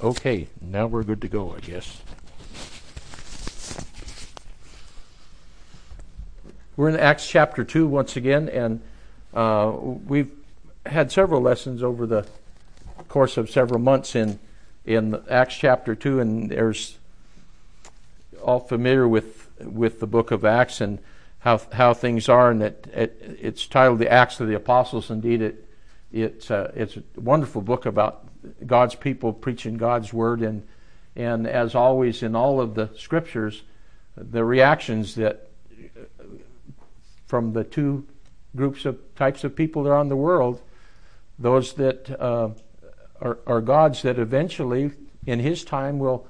Okay, now we're good to go, I guess. We're in Acts chapter 2 once again, and we've had several lessons over the course of several months in Acts chapter 2, and there's all familiar with the book of Acts and how things are, and it's titled the Acts of the Apostles. Indeed, it's a wonderful book about God's people preaching God's word, and as always in all of the scriptures, the reactions that from the two types of people that are on the world, those that are God's that eventually in His time will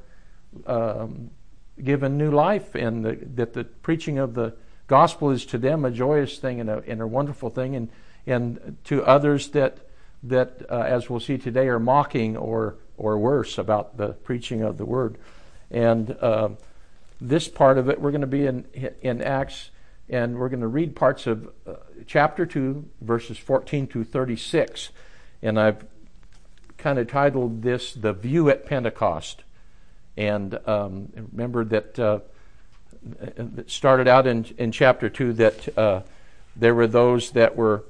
give a new life, and that the preaching of the gospel is to them a joyous thing and a wonderful thing, and to others that as we'll see today are mocking or worse about the preaching of the word. And this part of it we're going to be in Acts, and we're going to read parts of chapter 2 verses 14 to 36, and I've kind of titled this The View at Pentecost. And remember that it started out in chapter 2 that there were those that were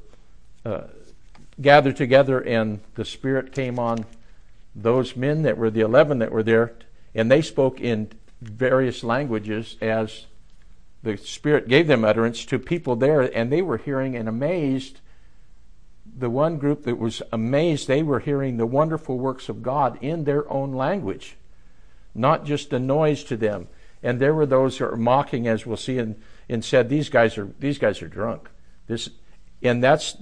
gathered together, and the Spirit came on those men that were the 11 that were there, and they spoke in various languages as the Spirit gave them utterance to people there, and they were hearing and amazed. The one group that was amazed, they were hearing the wonderful works of God in their own language, not just a noise to them. And there were those who were mocking, as we'll see, and said, these guys are drunk. That's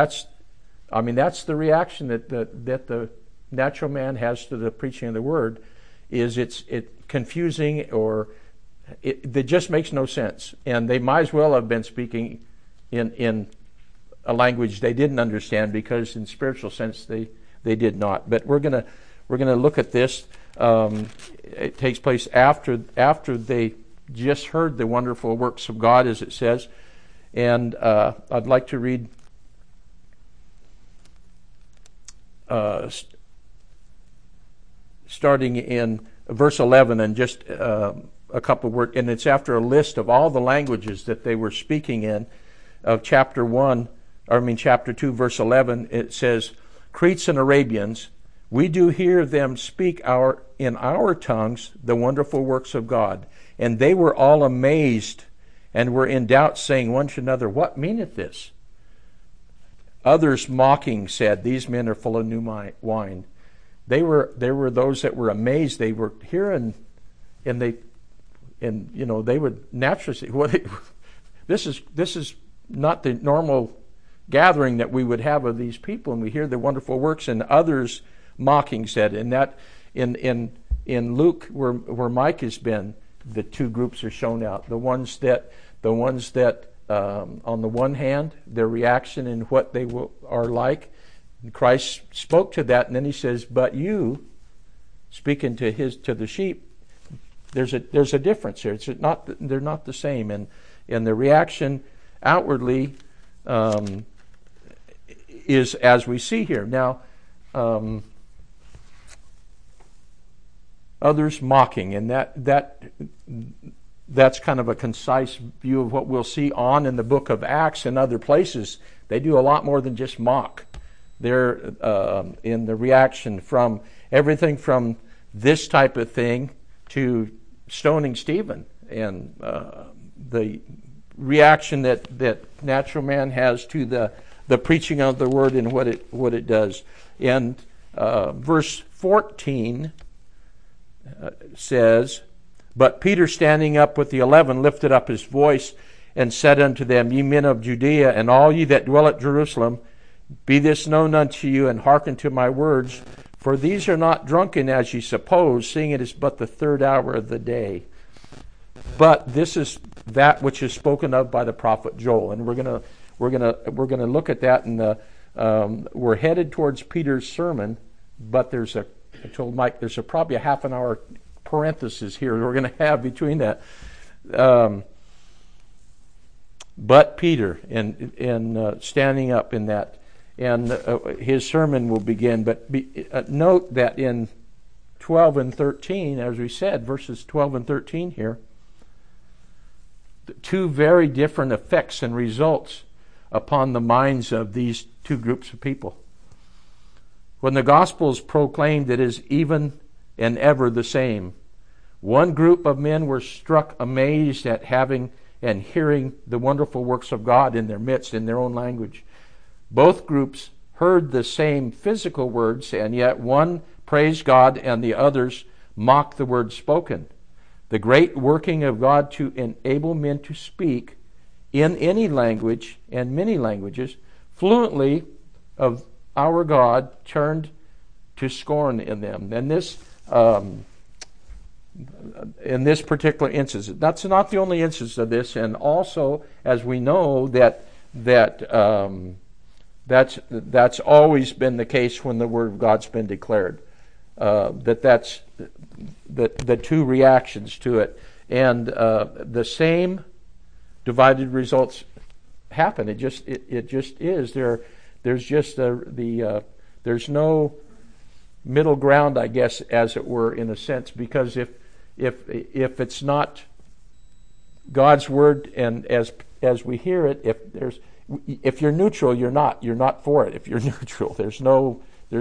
the reaction that the natural man has to the preaching of the word, is it's confusing, or it just makes no sense. And they might as well have been speaking in a language they didn't understand, because in spiritual sense they did not. But we're gonna look at this. It takes place after they just heard the wonderful works of God, as it says. And I'd like to read starting in verse 11, and just a couple of words, and it's after a list of all the languages that they were speaking in, of chapter 2, verse 11. It says, Cretes and Arabians, we do hear them speak in our tongues the wonderful works of God. And they were all amazed, and were in doubt, saying one to another, What meaneth this? Others mocking said, These men are full of new wine. There were those that were amazed. They were hearing, and they would naturally say, this is not the normal gathering that we would have of these people, and we hear the wonderful works. And others mocking said, and that in Luke, where Mike has been, the two groups are shown out. The ones that on the one hand, their reaction and what they are like, Christ spoke to that, and then He says, "But you," speaking to the sheep, there's a difference here. They're not the same, and the reaction outwardly is as we see here now. Others mocking, and that's kind of a concise view of what we'll see on in the book of Acts and other places. They do a lot more than just mock. They're in the reaction from everything from this type of thing to stoning Stephen, and the reaction that natural man has to the preaching of the word and what it does. And verse 14 says, But Peter, standing up with the 11, lifted up his voice and said unto them, Ye men of Judea, and all ye that dwell at Jerusalem, be this known unto you, and hearken to my words. For these are not drunken as ye suppose, seeing it is but the third hour of the day. But this is that which is spoken of by the prophet Joel, and we're gonna look at that. And we're headed towards Peter's sermon, but I told Mike there's probably a half an hour parenthesis here we're going to have between that. But Peter, and standing up in that, and his sermon will begin. But note that in 12 and 13, as we said, verses 12 and 13 here, two very different effects and results upon the minds of these two groups of people. When the gospel is proclaimed, it is even and ever the same. One group of men were struck amazed at having and hearing the wonderful works of God in their midst in their own language. Both groups heard the same physical words, and yet one praised God and the others mocked the words spoken. The great working of God to enable men to speak in any language and many languages fluently of our God turned to scorn in them. And this, in this particular instance, that's not the only instance of this. And also, as we know, that's always been the case when the Word of God's been declared. That's the two reactions to it, and the same divided results happen. It just is. There's just there's no middle ground, I guess, as it were, in a sense, because if it's not God's word, and as we hear it, if you're neutral, you're not for it. If you're neutral, there's no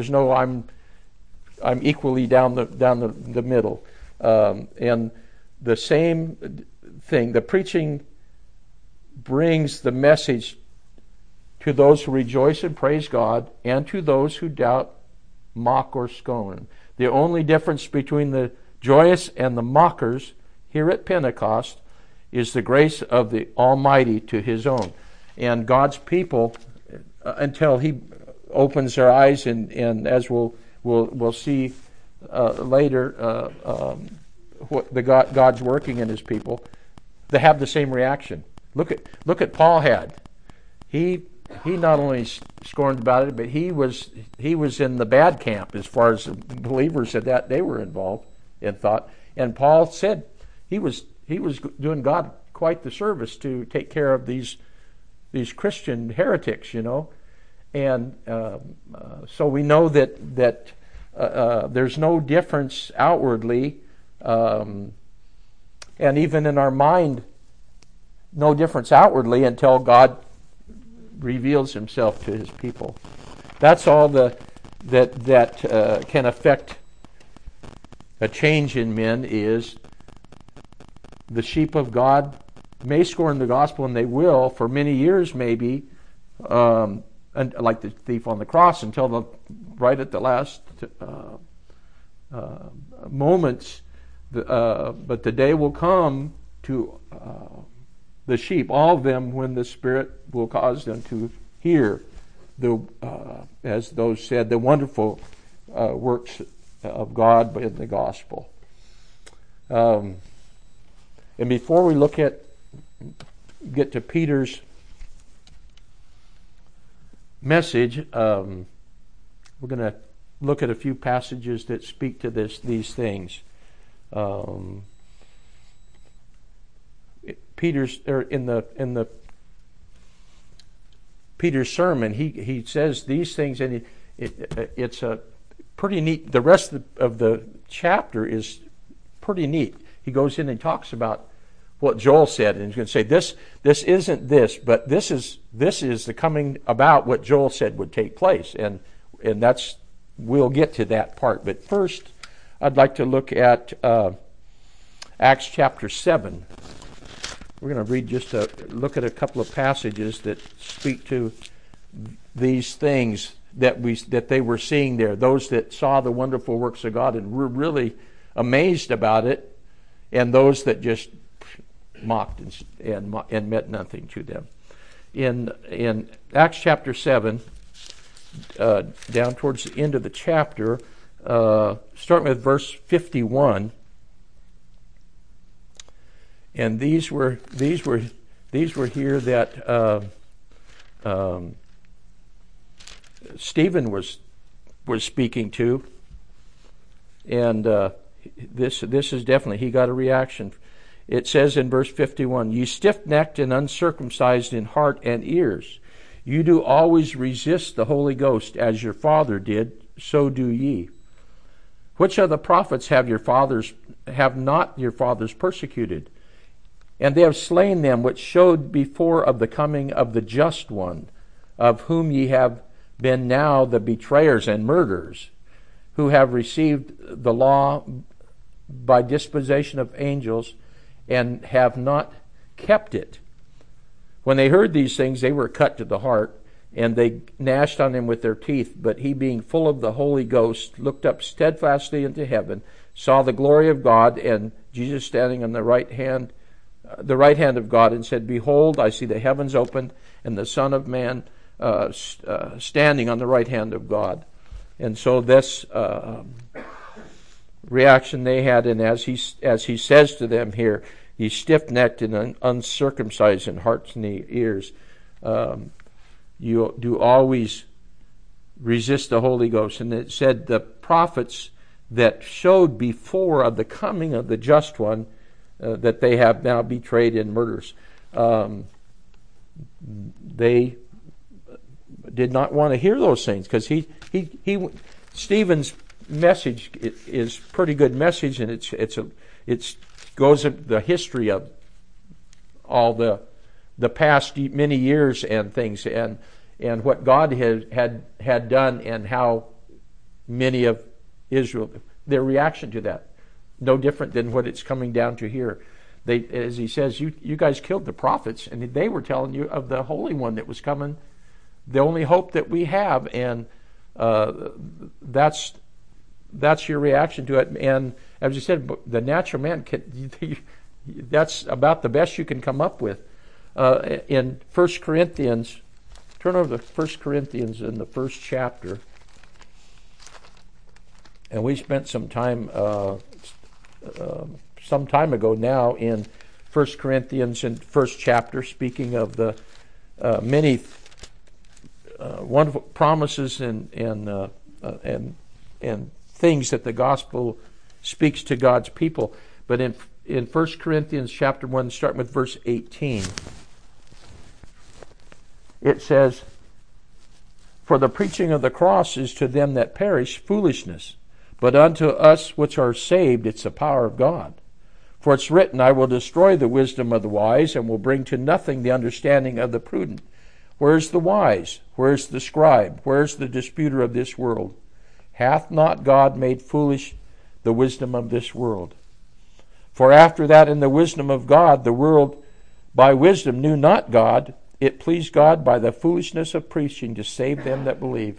I'm equally down the middle, and the same thing. The preaching brings the message to those who rejoice and praise God, and to those who doubt, mock, or scorn. The only difference between the joyous and the mockers here at Pentecost is the grace of the Almighty to His own. And God's people, until He opens their eyes, and as we'll see later, what God's working in His people, they have the same reaction. Look at Paul had. He not only scorned about it, but he was in the bad camp as far as the believers said that they were involved in thought. And Paul said he was doing God quite the service to take care of these Christian heretics, And so we know that there's no difference outwardly, and even in our mind, no difference outwardly until God reveals Himself to His people. That's all that can affect a change in men. Is the sheep of God may scorn the gospel, and they will for many years, maybe, and like the thief on the cross, until right at the last moments. But the day will come to the sheep, all of them, when the Spirit will cause them to hear as those said, the wonderful works of God in the gospel. And before we get to Peter's message, we're going to look at a few passages that speak to these things. Peter's sermon, he says these things, and it's a pretty neat. The rest of the chapter is pretty neat. He goes in and talks about what Joel said, and he's going to say this isn't this, but this is the coming about what Joel said would take place, and that's, we'll get to that part. But first, I'd like to look at Acts chapter 7. We're going to read look at a couple of passages that speak to these things that they were seeing there. Those that saw the wonderful works of God and were really amazed about it, and those that just mocked and meant nothing to them. In Acts chapter 7, down towards the end of the chapter, starting with verse 51. And these were here that Stephen was speaking to, and this is definitely, he got a reaction. It says in verse 51, "You stiff-necked and uncircumcised in heart and ears, you do always resist the Holy Ghost, as your father did, so do ye. Which of the prophets have not your fathers persecuted? And they have slain them which showed before of the coming of the just one, of whom ye have been now the betrayers and murderers, who have received the law by disposition of angels, and have not kept it. When they heard these things, they were cut to the heart, and they gnashed on him with their teeth. But he, being full of the Holy Ghost, looked up steadfastly into heaven, saw the glory of God, and Jesus standing on the right hand of God, and said, Behold, I see the heavens opened, and the Son of Man standing on the right hand of God. And so this reaction they had, and as he says to them here, ye stiff-necked and uncircumcised in hearts and ears, you do always resist the Holy Ghost. And it said the prophets that showed before of the coming of the just one, that they have now betrayed in murders. They did not want to hear those things, because Stephen's message is pretty good message, and it goes into the history of all the past many years and things, and what God had done, and how many of Israel, their reaction to that, no different than what it's coming down to here. They, as he says, you guys killed the prophets, and they were telling you of the Holy One that was coming, the only hope that we have, and that's your reaction to it. And as you said, the natural man that's about the best you can come up with. In 1 Corinthians, turn over to 1 Corinthians in the first chapter, and we spent some time ago now in 1 Corinthians in first chapter, speaking of the many wonderful promises and things that the gospel speaks to God's people. But in 1 Corinthians chapter 1, starting with verse 18, it says, For the preaching of the cross is to them that perish foolishness, but unto us which are saved it's the power of God. For it's written, I will destroy the wisdom of the wise, and will bring to nothing the understanding of the prudent. Where's the wise? Where's the scribe? Where's the disputer of this world? Hath not God made foolish the wisdom of this world? For after that in the wisdom of God, the world by wisdom knew not God. It pleased God by the foolishness of preaching to save them that believe.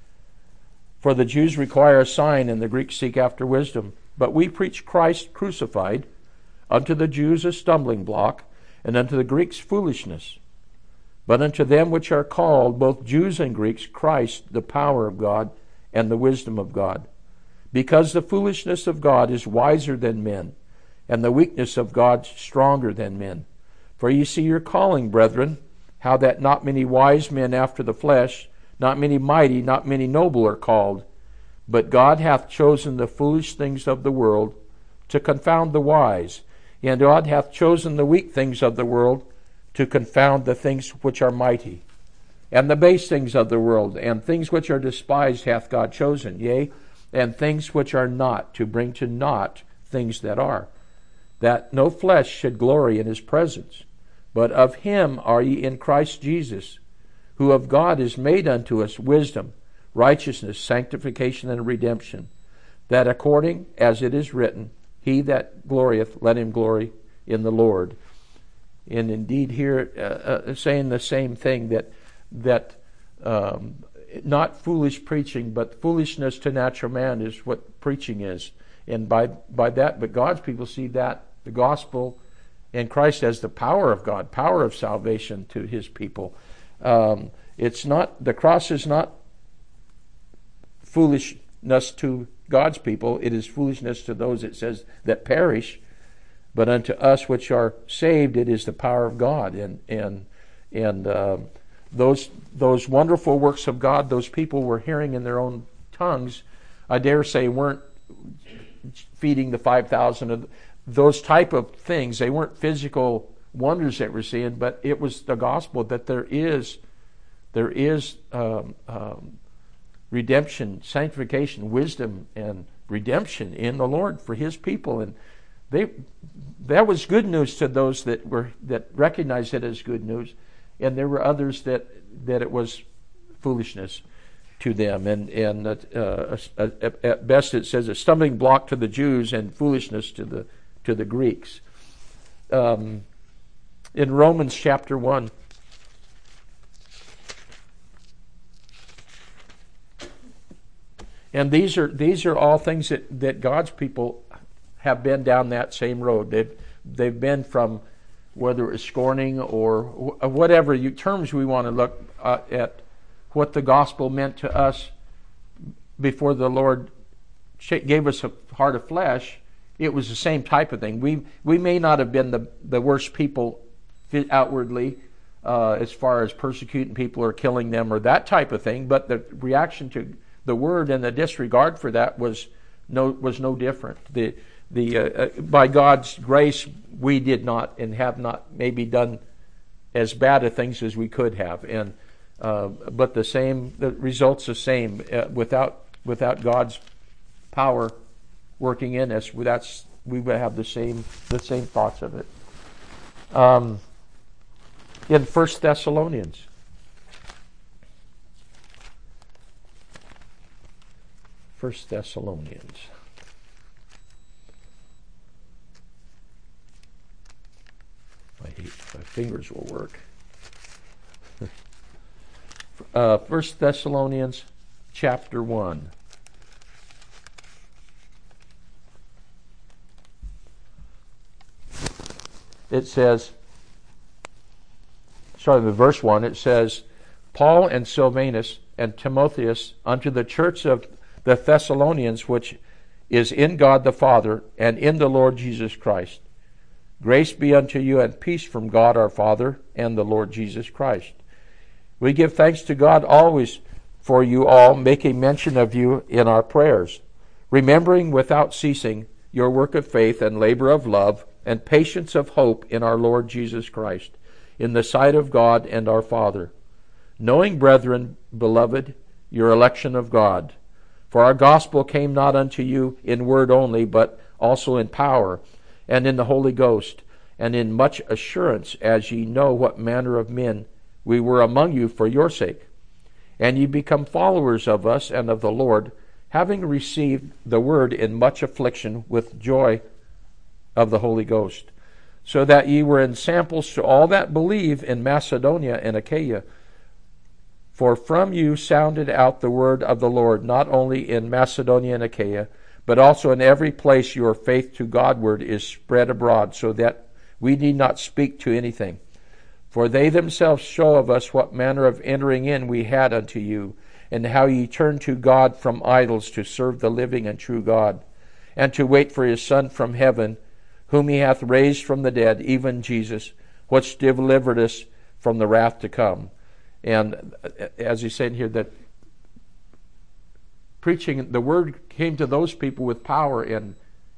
For the Jews require a sign, and the Greeks seek after wisdom. But we preach Christ crucified, unto the Jews a stumbling block, and unto the Greeks foolishness. But unto them which are called, both Jews and Greeks, Christ, the power of God, and the wisdom of God. Because the foolishness of God is wiser than men, and the weakness of God stronger than men. For ye see your calling, brethren, how that not many wise men after the flesh, not many mighty, not many noble are called. But God hath chosen the foolish things of the world to confound the wise, and God hath chosen the weak things of the world to confound the things which are mighty. And the base things of the world, and things which are despised hath God chosen, yea, and things which are not, to bring to naught things that are, that no flesh should glory in his presence. But of him are ye in Christ Jesus, who of God is made unto us wisdom, righteousness, sanctification, and redemption, that according as it is written, he that glorieth, let him glory in the Lord. And indeed here, saying the same thing, that not foolish preaching, but foolishness to natural man is what preaching is. And by that, but God's people see that, the gospel and Christ as the power of God, power of salvation to his people. It's not, the cross is not foolishness to God's people. It is foolishness to those, it says, that perish. But unto us which are saved, it is the power of God. And those wonderful works of God, those people were hearing in their own tongues, I dare say weren't feeding the 5,000 of those type of things. They weren't physical wonders that we're seeing, but it was the gospel that there is redemption, sanctification, wisdom, and redemption in the Lord for His people, and that was good news to those that recognized it as good news, and there were others that it was foolishness to them, and at best it says a stumbling block to the Jews and foolishness to the Greeks. In Romans chapter 1. And these are all things that God's people have been down that same road. They've been from, whether it was scorning or whatever terms we want to look at, what the gospel meant to us before the Lord gave us a heart of flesh. It was the same type of thing. We may not have been the worst people outwardly, as far as persecuting people or killing them or that type of thing, but the reaction to the word and the disregard for that was no different. By God's grace, we did not and have not maybe done as bad of things as we could have, and but the results the same. Without God's power working in us, we would have the same thoughts of it. In 1 Thessalonians. My fingers will work. 1 Thessalonians chapter 1. It says, verse 1, it says, Paul and Silvanus and Timotheus unto the church of the Thessalonians, which is in God the Father and in the Lord Jesus Christ. Grace be unto you and peace from God our Father and the Lord Jesus Christ. We give thanks to God always for you all, making mention of you in our prayers, remembering without ceasing your work of faith and labor of love and patience of hope in our Lord Jesus Christ, in the sight of God and our Father. Knowing, brethren, beloved, your election of God. For our gospel came not unto you in word only, but also in power, and in the Holy Ghost, and in much assurance, as ye know what manner of men we were among you for your sake. And ye become followers of us and of the Lord, having received the word in much affliction with joy of the Holy Ghost, so that ye were ensamples to all that believe in Macedonia and Achaia. For from you sounded out the word of the Lord, not only in Macedonia and Achaia, but also in every place your faith to Godward is spread abroad, so that we need not speak to anything. For they themselves show of us what manner of entering in we had unto you, and how ye turned to God from idols to serve the living and true God, and to wait for his Son from heaven, whom he hath raised from the dead, even Jesus, which delivered us from the wrath to come. And as he said here, that preaching the word came to those people with power, and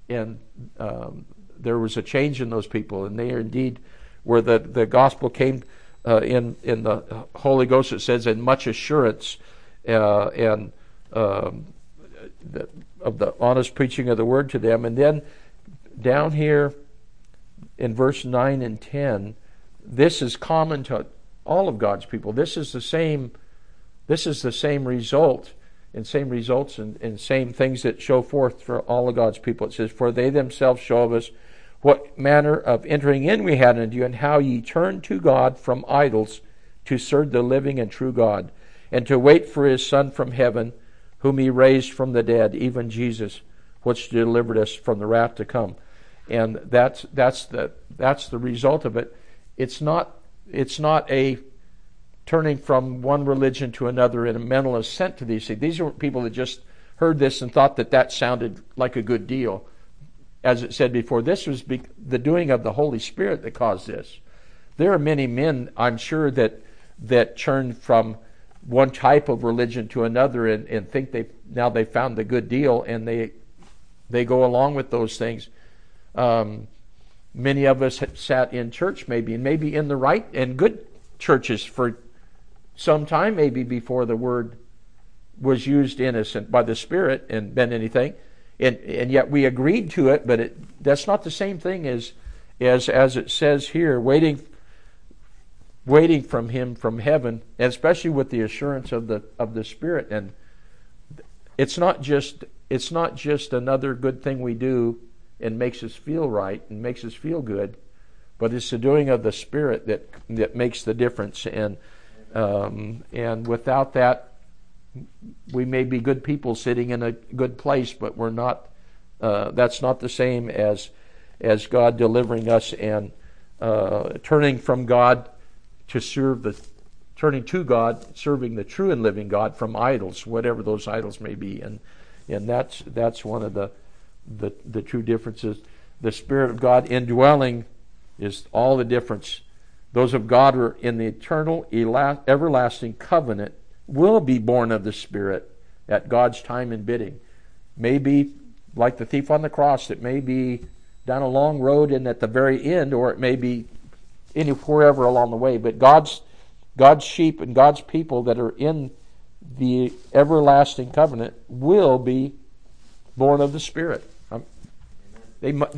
there was a change in those people, and they are indeed where the gospel came in the Holy Ghost. It says in much assurance of the honest preaching of the word to them. And then down here in verse 9 and 10, this is common to all of God's people. This is the same result, and same results and same things that show forth for all of God's people. It says, for they themselves show of us what manner of entering in we had unto you, and how ye turned to God from idols to serve the living and true God, and to wait for his Son from heaven, whom he raised from the dead, even Jesus, which delivered us from the wrath to come. And that's the result of it. It's not a turning from one religion to another in a mental assent to these things. These are people that just heard this and thought that sounded like a good deal. As it said before, this was the doing of the Holy Spirit that caused this. There are many men, I'm sure, that turn from one type of religion to another and think they found the good deal, and they go along with those things. Many of us have sat in church maybe in the right and good churches for some time, maybe before the word was used in us by the Spirit and been anything. and yet we agreed to it, but that's not the same thing as it says here, waiting from Him from heaven, and especially with the assurance of the Spirit. And it's not just another good thing we do and makes us feel right and makes us feel good, but it's the doing of the Spirit that makes the difference. And without that, we may be good people sitting in a good place, but we're not. That's not the same as God delivering us and turning from God turning to God, serving the true and living God from idols, whatever those idols may be. And that's one of the true differences. The Spirit of God indwelling is all the difference. Those of God who are in the eternal, everlasting covenant will be born of the Spirit at God's time and bidding. Maybe like the thief on the cross, it may be down a long road and at the very end, or it may be wherever along the way. But God's sheep and God's people that are in the everlasting covenant will be born of the Spirit. They must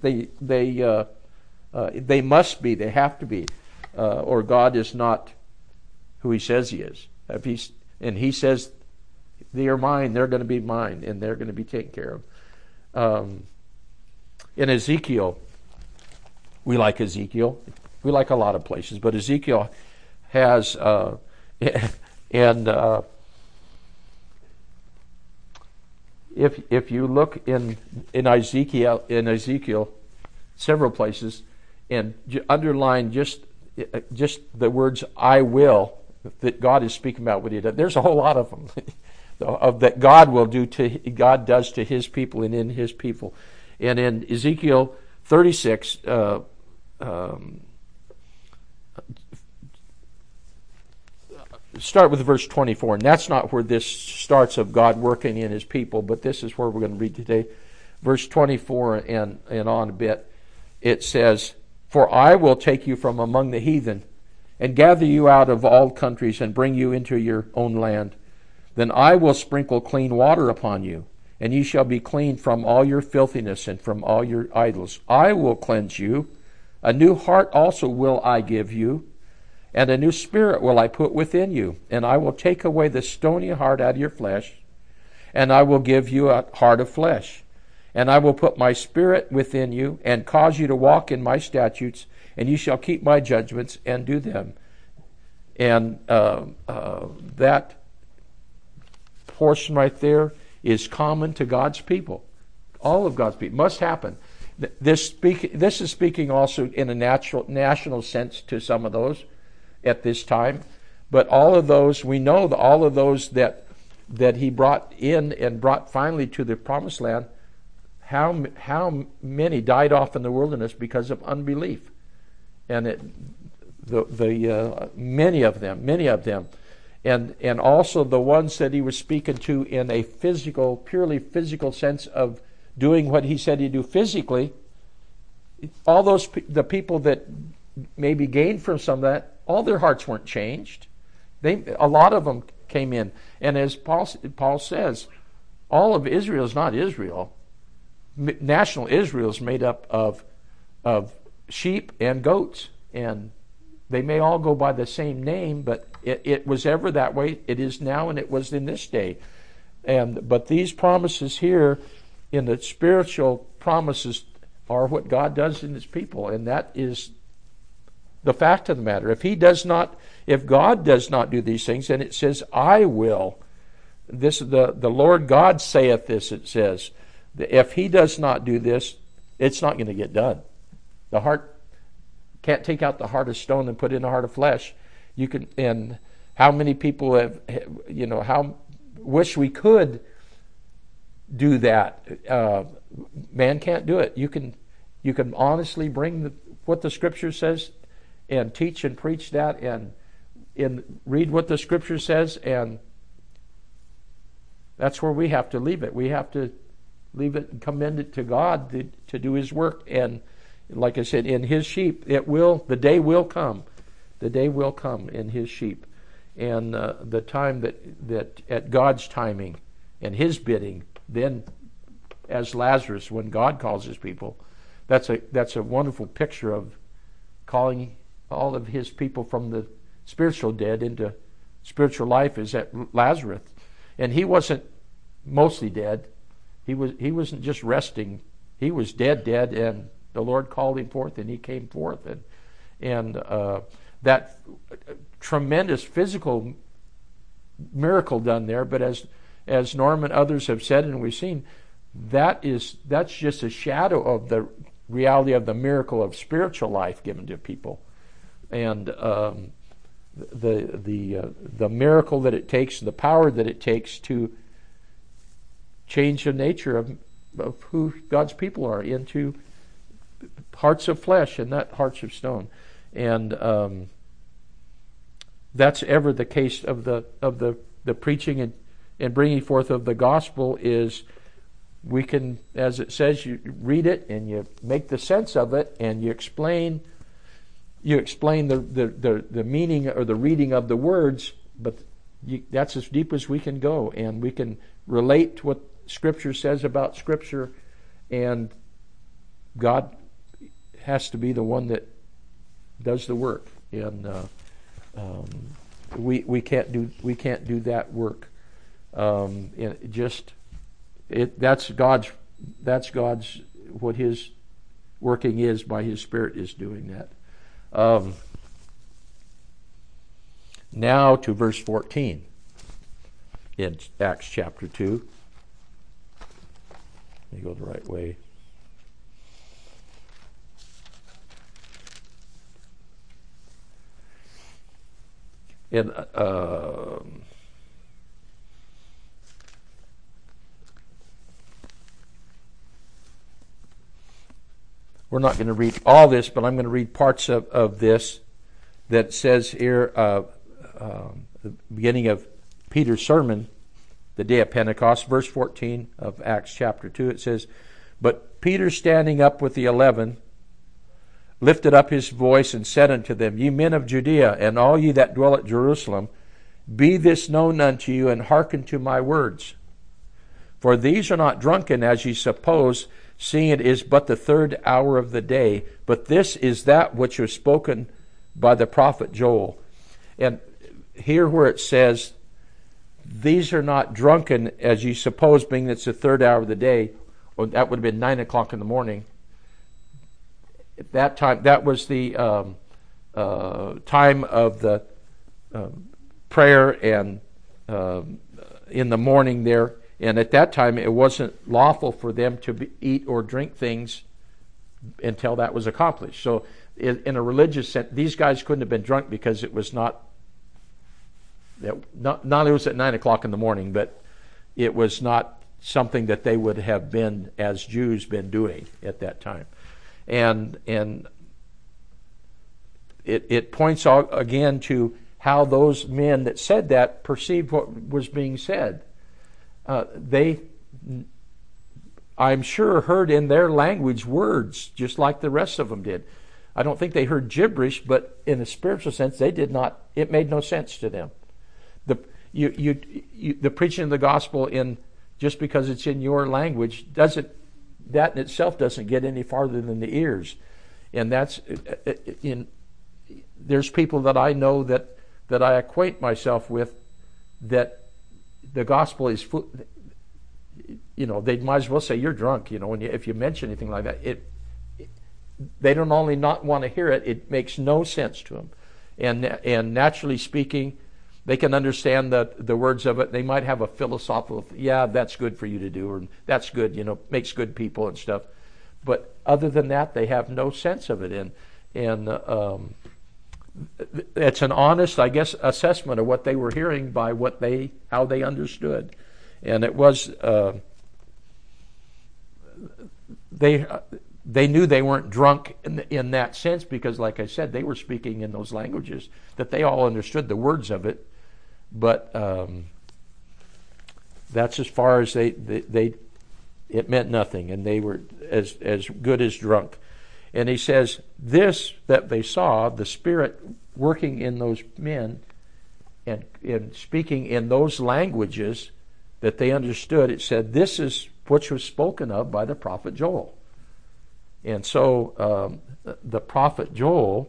be. They have to be, or God is not who He says He is. And He says, "They are mine. They're going to be mine, and they're going to be taken care of." In Ezekiel, we like Ezekiel. We like a lot of places, but Ezekiel has if you look in Ezekiel several places and underline just the words "I will" that God is speaking about what He does. There's a whole lot of them that God does to His people and in His people. And in Ezekiel 36, start with verse 24, and that's not where this starts of God working in His people, but this is where we're going to read today. Verse 24 and on a bit, it says, "For I will take you from among the heathen, and gather you out of all countries, and bring you into your own land. Then I will sprinkle clean water upon you, and ye shall be clean from all your filthiness and from all your idols. I will cleanse you. A new heart also will I give you, and a new spirit will I put within you. And I will take away the stony heart out of your flesh, and I will give you a heart of flesh. And I will put my spirit within you, and cause you to walk in my statutes, and you shall keep my judgments and do them." And that portion right there is common to God's people. All of God's people. Must happen. This is speaking also in a national sense to some of those at this time. But all of those, we know that all of those that He brought in and brought finally to the promised land, how many died off in the wilderness because of unbelief? And many of them. And also the ones that He was speaking to in a purely physical sense of doing what He said He'd do physically, all the people that maybe gained from some of that, all their hearts weren't changed. A lot of them came in. And as Paul says, all of Israel is not Israel. National Israel is made up of sheep and goats. And they may all go by the same name, but it was ever that way. It is now, and it was in this day. But these promises here, in the spiritual promises, are what God does in His people, and that is the fact of the matter. If God does not do these things, then it says, "I will." This the Lord God saith this. It says, if He does not do this, it's not going to get done. The heart can't take out the heart of stone and put in a heart of flesh. And how many people how wish we could do that. Man can't do it. You can honestly bring what the Scripture says and teach and preach that and read what the Scripture says, and that's where we have to leave it. We have to leave it and commend it to God to do His work. And like I said, in His sheep, the day will come. The day will come in His sheep. And the time that at God's timing and His bidding, then as Lazarus when God calls his people. That's a wonderful picture of calling all of his people from the spiritual dead into spiritual life, is at Lazarus. And he wasn't mostly dead. He wasn't just resting. He was dead, and the Lord called him forth, and he came forth. And that tremendous physical miracle done there, but as Norm and others have said and we've seen, that's just a shadow of the reality of the miracle of spiritual life given to people, and the miracle that it takes, the power that it takes to change the nature of who God's people are into hearts of flesh and not hearts of stone. And that's ever the case of the preaching and bringing forth of the gospel. Is we can, as it says, you read it and you make the sense of it, and you explain the meaning or the reading of the words, but that's as deep as we can go, and we can relate to what Scripture says about Scripture, and God has to be the one that does the work, and we can't do that work. That's God's what His working is by His Spirit is doing that. Now to verse 14 in Acts chapter 2. Let me go the right way. And we're not going to read all this, but I'm going to read parts of this that says here, the beginning of Peter's sermon, the day of Pentecost, verse 14 of Acts chapter 2. It says, "But Peter, standing up with the 11, lifted up his voice and said unto them, Ye men of Judea, and all ye that dwell at Jerusalem, be this known unto you, and hearken to my words. For these are not drunken, as ye suppose, seeing it is but the third hour of the day. But this is that which was spoken by the prophet Joel." And here where it says, these are not drunken, as ye suppose, being it's the third hour of the day, or that would have been 9 o'clock in the morning. At that time, that was the time of the prayer and in the morning there. And at that time, it wasn't lawful for them to eat or drink things until that was accomplished. So in a religious sense, these guys couldn't have been drunk because it was not it was at 9 o'clock in the morning, but it was not something that they would have been, as Jews, been doing at that time. And it points out again to how those men that said that perceived what was being said. They, I'm sure, heard in their language words just like the rest of them did. I don't think they heard gibberish, but in a spiritual sense, they did not. It made no sense to them. The preaching of the gospel just because it's in your language that in itself doesn't get any farther than the ears. And that's there's people that I know that I acquaint myself with that the gospel is they might as well say you're drunk, if you mention anything like that. They don't only not want to hear it, it makes no sense to them. And naturally speaking, they can understand the words of it. They might have a philosophical, that's good for you to do, or that's good, makes good people and stuff. But other than that, they have no sense of it. And it's an honest, I guess, assessment of what they were hearing by how they understood. And it was, they knew they weren't drunk in that sense because, like I said, they were speaking in those languages that they all understood the words of it. But that's as far as it meant nothing, and they were as good as drunk. And he says, this that they saw, the Spirit working in those men and speaking in those languages that they understood, it said, this is which was spoken of by the prophet Joel. And so the prophet Joel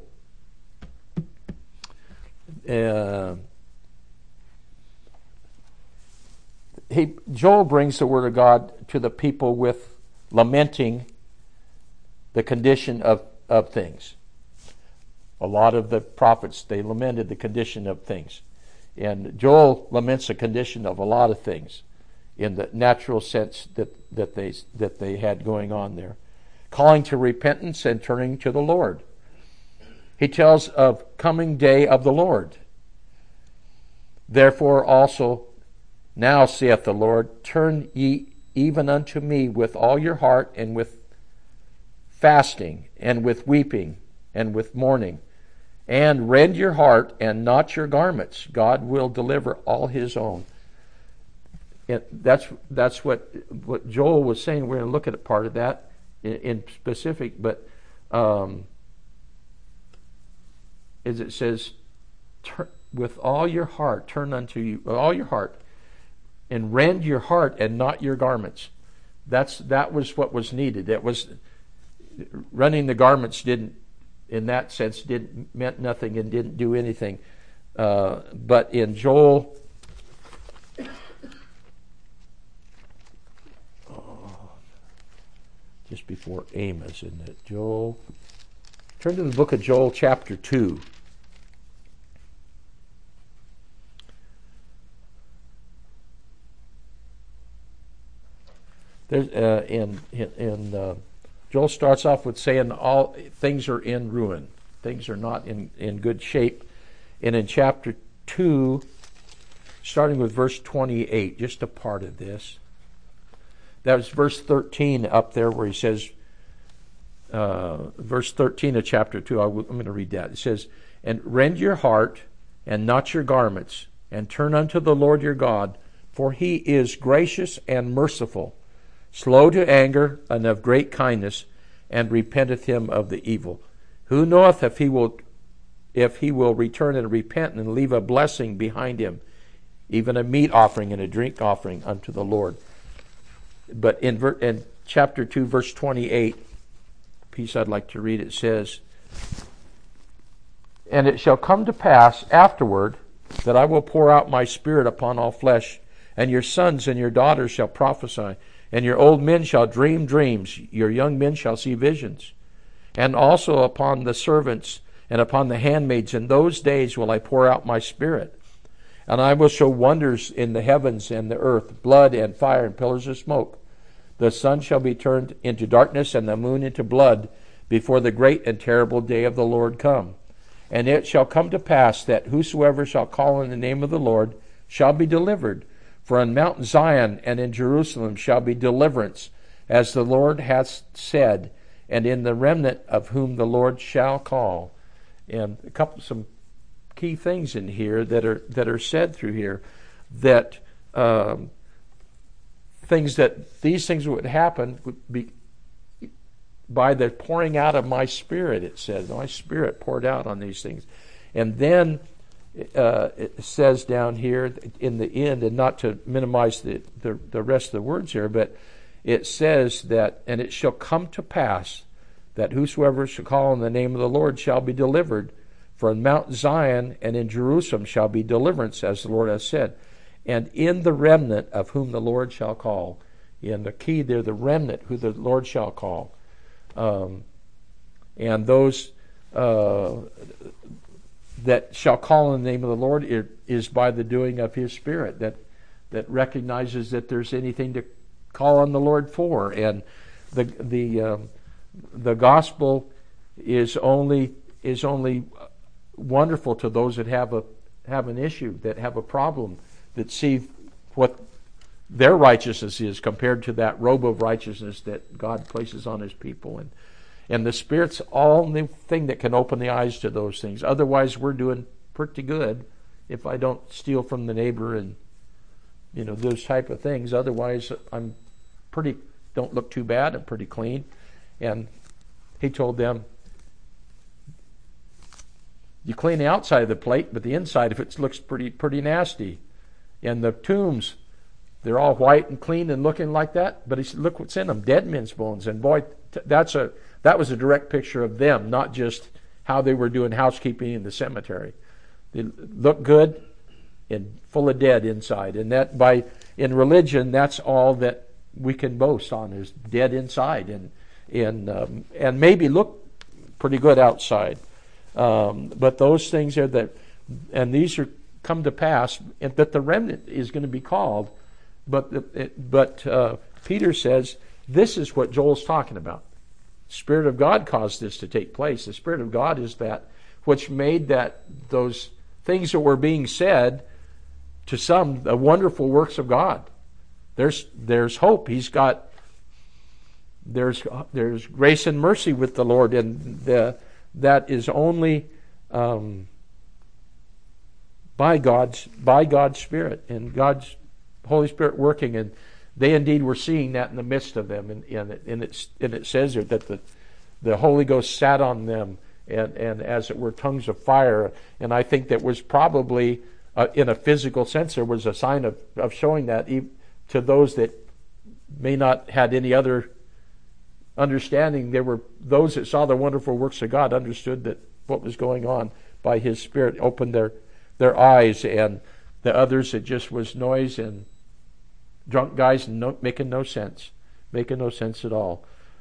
Joel brings the word of God to the people with lamenting the condition of things. A lot of the prophets, they lamented the condition of things. And Joel laments the condition of a lot of things in the natural sense that they had going on there. Calling to repentance and turning to the Lord. He tells of coming day of the Lord. Therefore also now saith the Lord, turn ye even unto me with all your heart, and with fasting, and with weeping, and with mourning, and rend your heart and not your garments. God will deliver all his own. And that's what Joel was saying. We're going to look at a part of that in specific, but as it says, with all your heart, turn unto you, with all your heart, and rend your heart and not your garments. That was what was needed. It was running the garments meant nothing and didn't do anything. But in Joel, just before Amos, isn't it? Joel. Turn to the book of Joel, chapter 2. There's Joel starts off with saying all things are in ruin. Things are not in good shape. And in chapter 2, starting with verse 28, just a part of this. That was verse 13 up there where he says, verse 13 of chapter 2, I'm going to read that. It says, and rend your heart and not your garments, and turn unto the Lord your God, for he is gracious and merciful, slow to anger, and of great kindness, and repenteth him of the evil. Who knoweth if he will return and repent and leave a blessing behind him, even a meat offering and a drink offering unto the Lord. But in chapter 2, verse 28, piece I'd like to read, it says, and it shall come to pass afterward that I will pour out my spirit upon all flesh, and your sons and your daughters shall prophesy, and your old men shall dream dreams, your young men shall see visions. And also upon the servants and upon the handmaids in those days will I pour out my spirit. And I will show wonders in the heavens and the earth, blood and fire and pillars of smoke. The sun shall be turned into darkness and the moon into blood before the great and terrible day of the Lord come. And it shall come to pass that whosoever shall call on the name of the Lord shall be delivered. For on Mount Zion and in Jerusalem shall be deliverance, as the Lord hath said, and in the remnant of whom the Lord shall call. And some key things in here that are said through here, that these things would happen would be by the pouring out of my spirit. It says my spirit poured out on these things, and then it says down here in the end, and not to minimize the rest of the words here, but it says that, and it shall come to pass that whosoever shall call on the name of the Lord shall be delivered. For in Mount Zion and in Jerusalem shall be deliverance, as the Lord has said, and in the remnant of whom the Lord shall call. And the key there, the remnant, who the Lord shall call. And those that shall call on the name of the Lord is by the doing of his Spirit, that recognizes that there's anything to call on the Lord for. And the gospel is only wonderful to those that have an issue, that have a problem, that see what their righteousness is compared to that robe of righteousness that God places on his people. And the Spirit's all the thing that can open the eyes to those things. Otherwise, we're doing pretty good if I don't steal from the neighbor and, those type of things. Otherwise, don't look too bad. I'm pretty clean. And he told them, you clean the outside of the plate, but the inside of it looks pretty nasty. And the tombs they're all white and clean and looking like that. But he said, look what's in them, dead men's bones. And boy, that was a direct picture of them, not just how they were doing housekeeping in the cemetery. They look good and full of dead inside. And that in religion, that's all that we can boast on, is dead inside and maybe look pretty good outside. But those things are that, and these are come to pass, and that the remnant is going to be called. But Peter says this is what Joel's talking about. Spirit of God caused this to take place. The Spirit of God is that which made those things that were being said to some the wonderful works of God. There's hope. There's grace and mercy with the Lord, and that is only by God's Spirit and God's Holy Spirit working, and they indeed were seeing that in the midst of them, and it says there that the Holy Ghost sat on them, and as it were tongues of fire, and I think that was probably in a physical sense there was a sign of showing that to those that may not had any other understanding. There were those that saw the wonderful works of God, understood that what was going on by His Spirit, opened their eyes, and the others it just was noise and drunk guys and making no sense at all.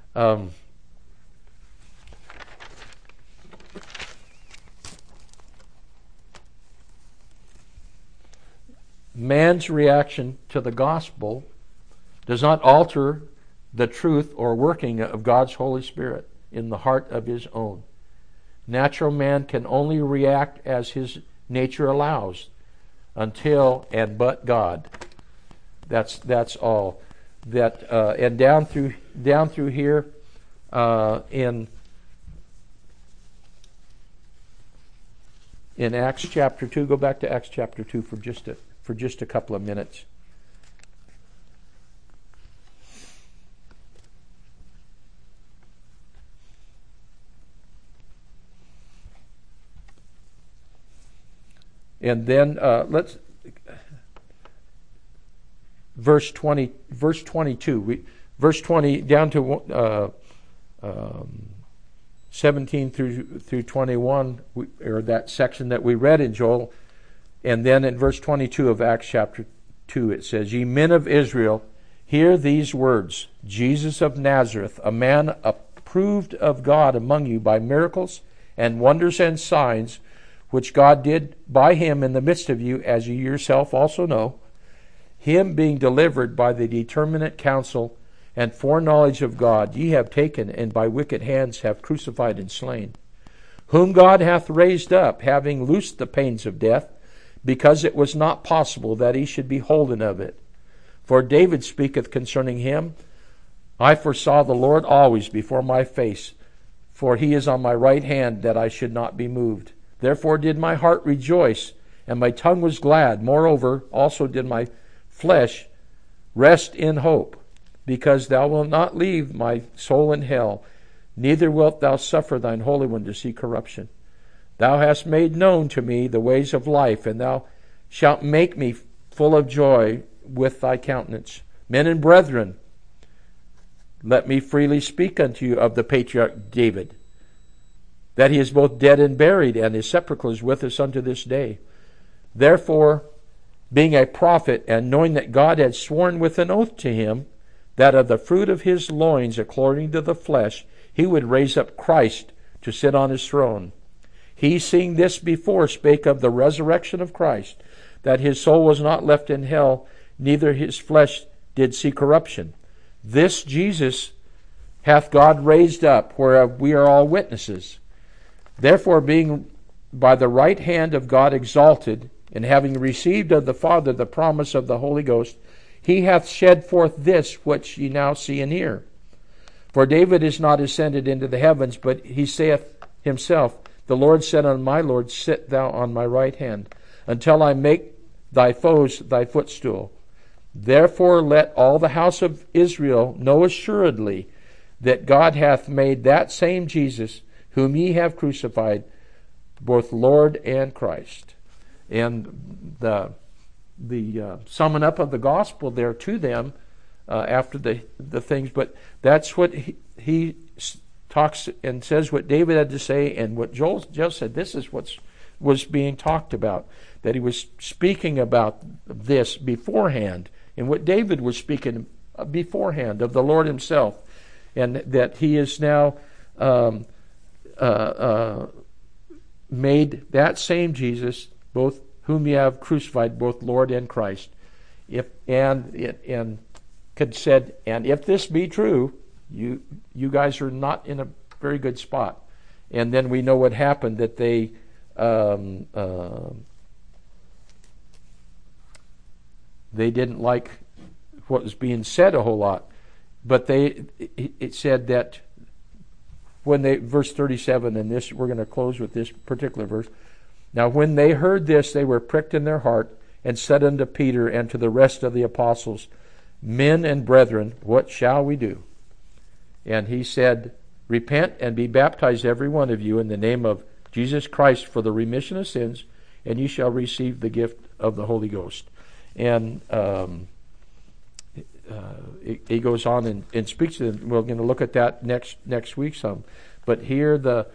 Man's reaction to the gospel does not alter the truth or working of God's Holy Spirit in the heart of his own. Natural man can only react as his nature allows, until and but God. That's all. And down through here in Acts chapter 2, go back to Acts chapter 2 for just a couple of minutes. And then let's verse 22. Verse 20 down to 17 through 21, or that section that we read in Joel. And then in verse 22 of Acts chapter 2, it says, "Ye men of Israel, hear these words. Jesus of Nazareth, a man approved of God among you by miracles and wonders and signs, which God did by him in the midst of you, as you yourself also know, him being delivered by the determinate counsel and foreknowledge of God, ye have taken, and by wicked hands have crucified and slain, whom God hath raised up, having loosed the pains of death, because it was not possible that he should be holden of it. For David speaketh concerning him, I foresaw the Lord always before my face, for he is on my right hand, that I should not be moved. Therefore did my heart rejoice, and my tongue was glad. Moreover, also did my flesh rest in hope, because thou wilt not leave my soul in hell, neither wilt thou suffer thine Holy One to see corruption. Thou hast made known to me the ways of life, and thou shalt make me full of joy with thy countenance. Men and brethren, let me freely speak unto you of the patriarch David, that he is both dead and buried, and his sepulchre is with us unto this day. Therefore, being a prophet, and knowing that God had sworn with an oath to him, that of the fruit of his loins, according to the flesh, he would raise up Christ to sit on his throne. He, seeing this before, spake of the resurrection of Christ, that his soul was not left in hell, neither his flesh did see corruption. This Jesus hath God raised up, whereof we are all witnesses. Therefore, being by the right hand of God exalted, and having received of the Father the promise of the Holy Ghost, he hath shed forth this which ye now see and hear. For David is not ascended into the heavens, but he saith himself, The Lord said unto my Lord, Sit thou on my right hand, until I make thy foes thy footstool. Therefore let all the house of Israel know assuredly that God hath made that same Jesus, whom ye have crucified, both Lord and Christ." And summing up of the gospel there to them after the things. But that's what he talks and says what David had to say, and what Joel just said. This is what was being talked about, that he was speaking about this beforehand, and what David was speaking beforehand of the Lord himself, and that he is now made that same Jesus, both whom you have crucified, both Lord and Christ. And said, and if this be true, you guys are not in a very good spot. And then we know what happened, that they didn't like what was being said a whole lot. But it said that when they, verse 37, and this, we're going to close with this particular verse. Now when they heard this, they were pricked in their heart, and said unto Peter and to the rest of the apostles, Men and brethren, what shall we do? And he said, Repent and be baptized every one of you in the name of Jesus Christ for the remission of sins, and you shall receive the gift of the Holy Ghost. And he goes on and speaks to them. We're going to look at that next week some. But here the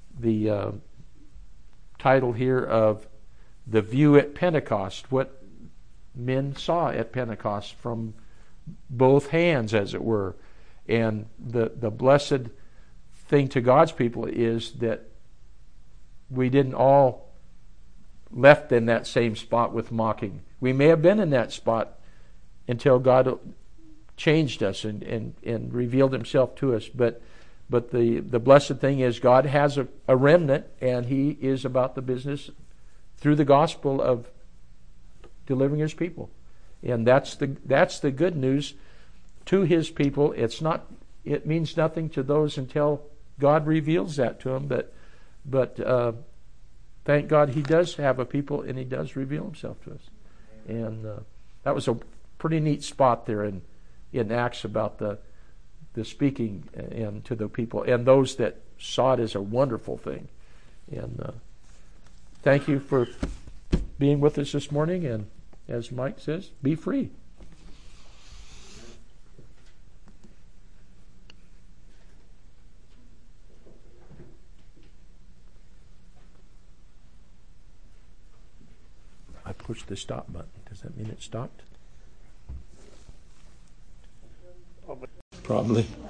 title here of the view at Pentecost, what men saw at Pentecost from both hands, as it were. And the blessed thing to God's people is that we didn't all left in that same spot with mocking. We may have been in that spot until God changed us and revealed himself to us. But the blessed thing is God has a remnant, and he is about the business through the gospel of delivering his people. And that's the good news to his people. It means nothing to those until God reveals that to them. But thank God he does have a people, and he does reveal himself to us. And that was a pretty neat spot there in Acts about the speaking and to the people and those that saw it as a wonderful thing. And thank you for being with us this morning. And as Mike says, be free. I pushed the stop button. Does that mean it stopped? Probably.